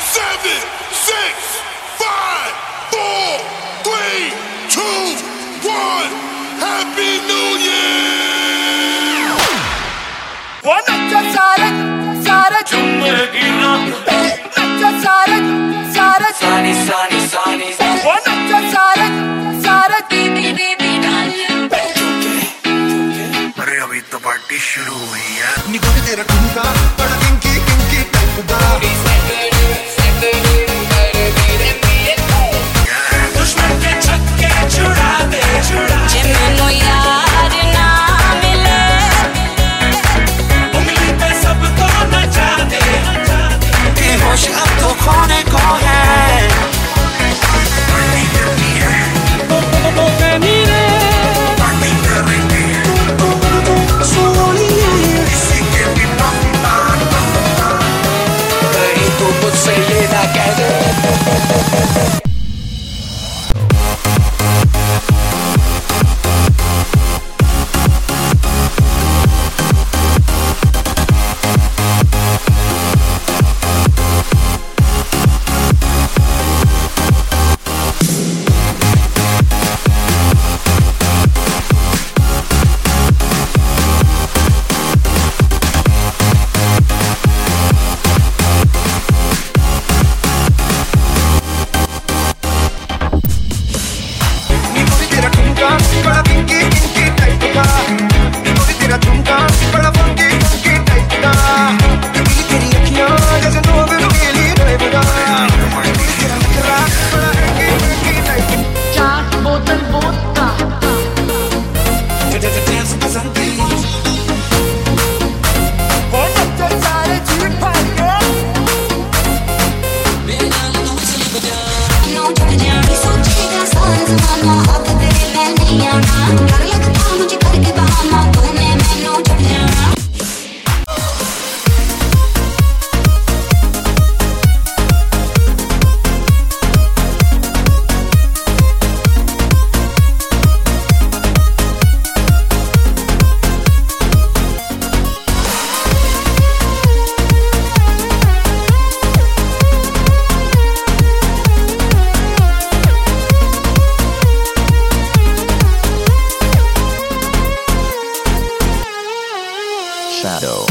7, 6, 5, 4, 3, 2, 1. Happy New Year! नच्चा सारे झूमे गिरा नच्चा सारे सानी वो नच्चा सारे दीदी डाल अरे अभी तो पार्टी शुरू हुई है। निकल के तेरा ठुमका बड़ा किंकी टाइप का दुश्मन के छक्के छुड़ा दे जे मैनू यार ना मिले उंगली पे सबको नचा दे ये होश अब तो खोने को है मुझसे ये ना कह दे बड़ा किंकी टाइप का निकल तेरा ठुमका बड़ा फंकी टाइप का तेरी अखियां जैसे नोक लुकीली टाइप का तेरा मुखड़ा बड़ा किंकी टाइप 4 बोतल वोडका वो नच्चा सारे जीप फाड़ के नो टूट जानी सोचेगा सारा ज़माना अब तेरे पे नहीं आना डर लगता मुझे करके बहाना तूने मैनू छुड़ जाना Shadow.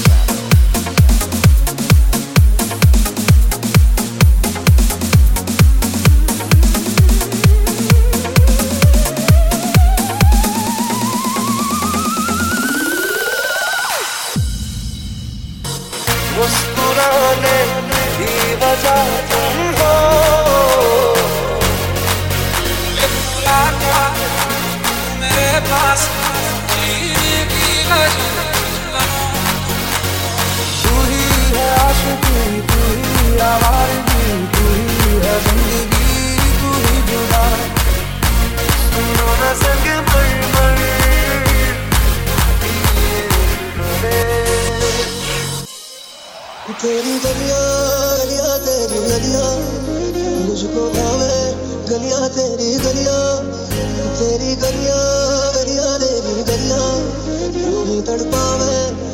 मुस्कुराने की वजह तुम हो मेरे पास जीने की वजह तू ही है आशिकी तू ही आवारगी तू ही है जिंदगी तू ही जुदा सुनो ना संग मर तेरी गलियां तेरी गलियां मुझको भावे गलियां तेरी गलियां तेरी गलियां तेरी गलियां यूं ही तड़पावे